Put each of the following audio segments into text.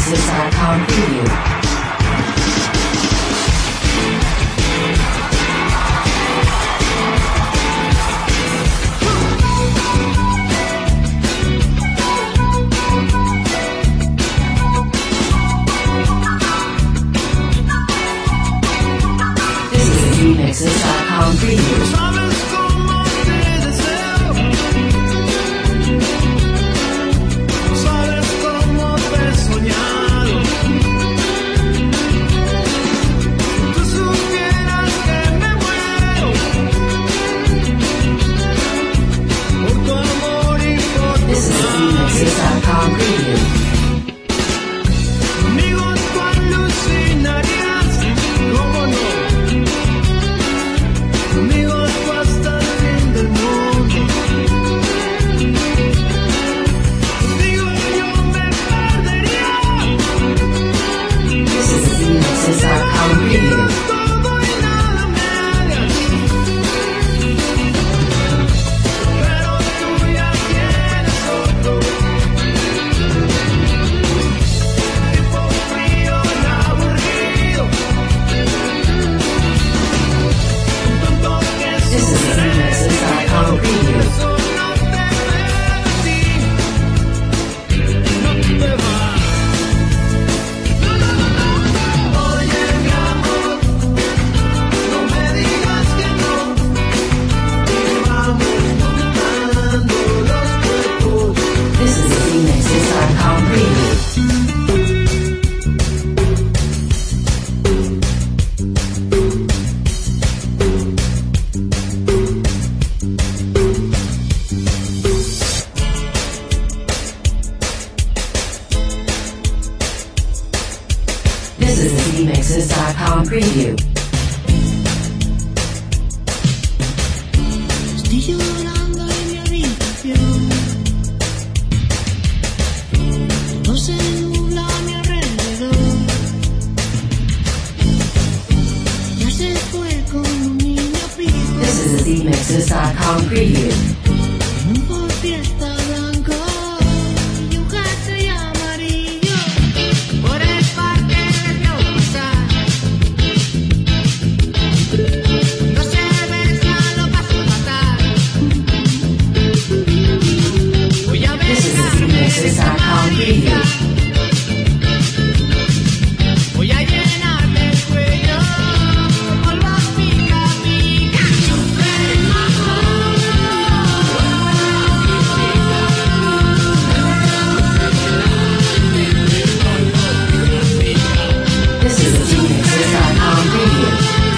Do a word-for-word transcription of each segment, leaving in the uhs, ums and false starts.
Mixes dot com preview. Mixes dot com preview. Mixes dot com preview. Estoy llorando en mi habitación, todo se nubla a mi alrededor. Ya se fue como un niño pico. This is the Mixes dot com preview. En un Ford Fiesta blanco y un jersey amarillo, por el parque le vio pasar. No se besa, lo paso fatal. Voy a besarme de esa manita. Voy a llenarte el cuello con los pica pica. This is the Mixes dot com preview.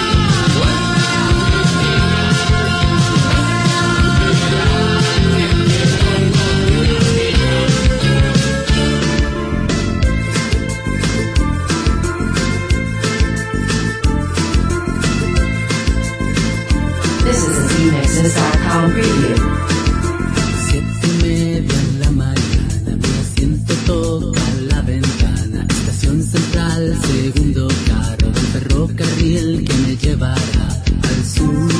This is the Mixes dot com preview. Siete y media en la mañana, mi asiento toca la ventana. Estación central, segundo carro del ferrocarril que me llevará al sur.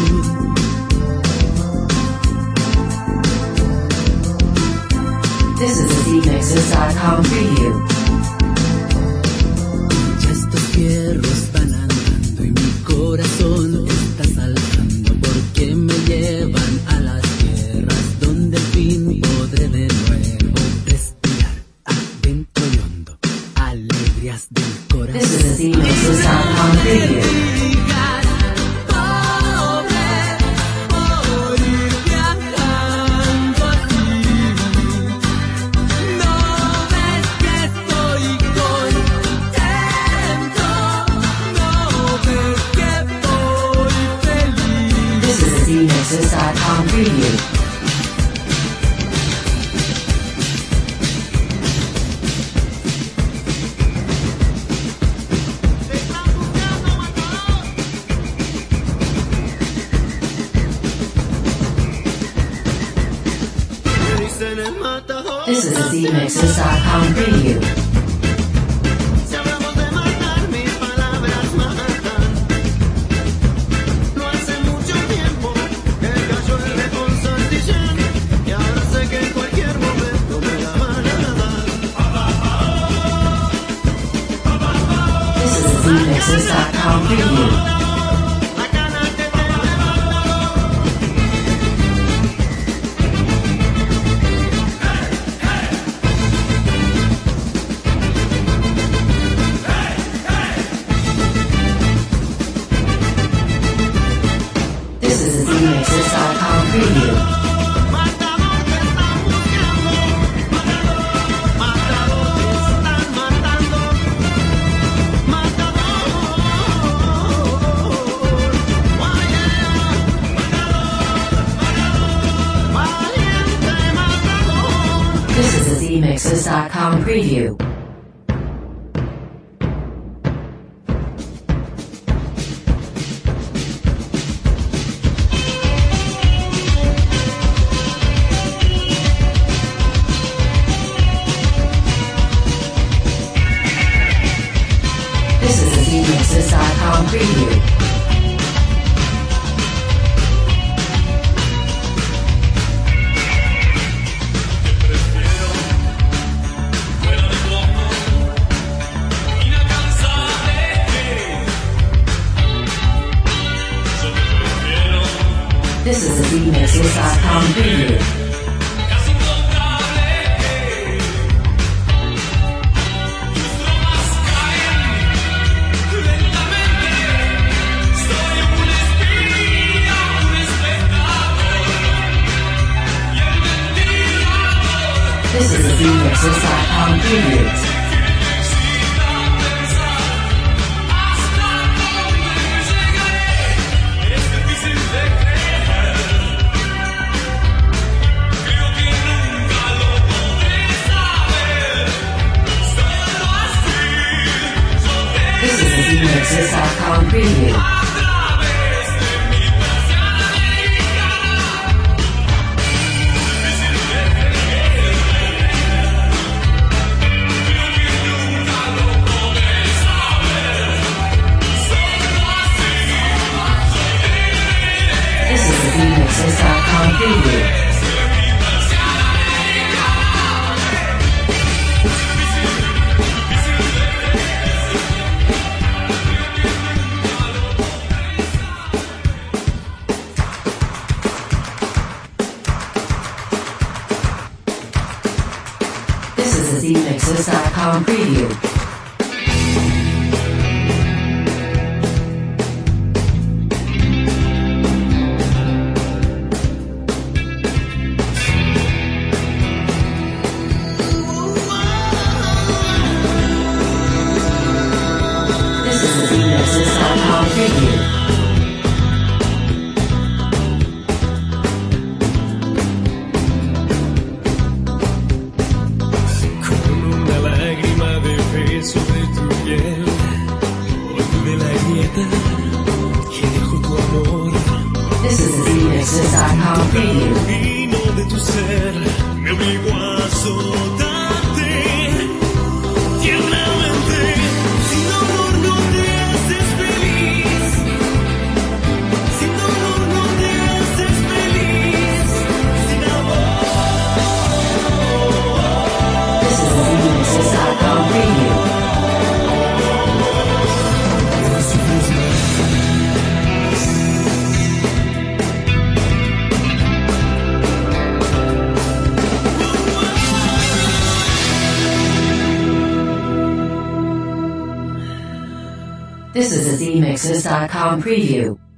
This is the Mixes dot com preview. Ya estos fierros van andando y mi corazón está saltando porque me llevan a las tierras donde al fin podré de nuevo respirar adentro y hondo alegrías del corazón. This is the Mixes dot com preview. This is the Mixes dot com preview. This is the Mixes dot com preview. Si hablamos de matar, mis palabras matan. No hace mucho tiempo que cayó el Rejón Santillán y ahora sé que en cualquier momento me la van a dar. com preview. La gana que This is a Z Mixers dot com preview. matador te están buscando, matador te están matando, matador, valiente matador. This is a Z Mixers dot com preview. This is a Z Mixers dot com preview. This is a Z Mixers dot com preview. This is a Z Mixers dot com preview. This is a Z Mixers dot com preview. This is a Z Mixers dot com preview. This is a Z Mixers dot com preview. This is a Z Mixers dot com preview. Con una lágrima de fe sobre tu piel, olvidé la grieta que dejó tu amor. This is a Z Mixers dot com preview. Vino de tu ser, me obligó a soltarte tiernamente. Sin amor no te haces feliz, sin amor no te haces feliz, sin amor. This is a Z Mixers dot com preview. This is a Z Mixers dot com preview.